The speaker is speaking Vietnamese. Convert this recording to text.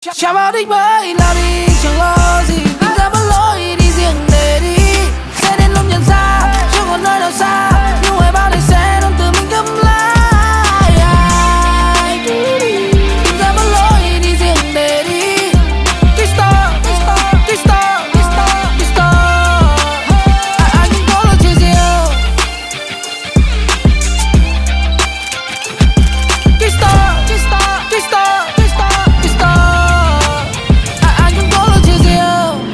Chạm vào đích mới lao đi chẳng lo gì, tìm ra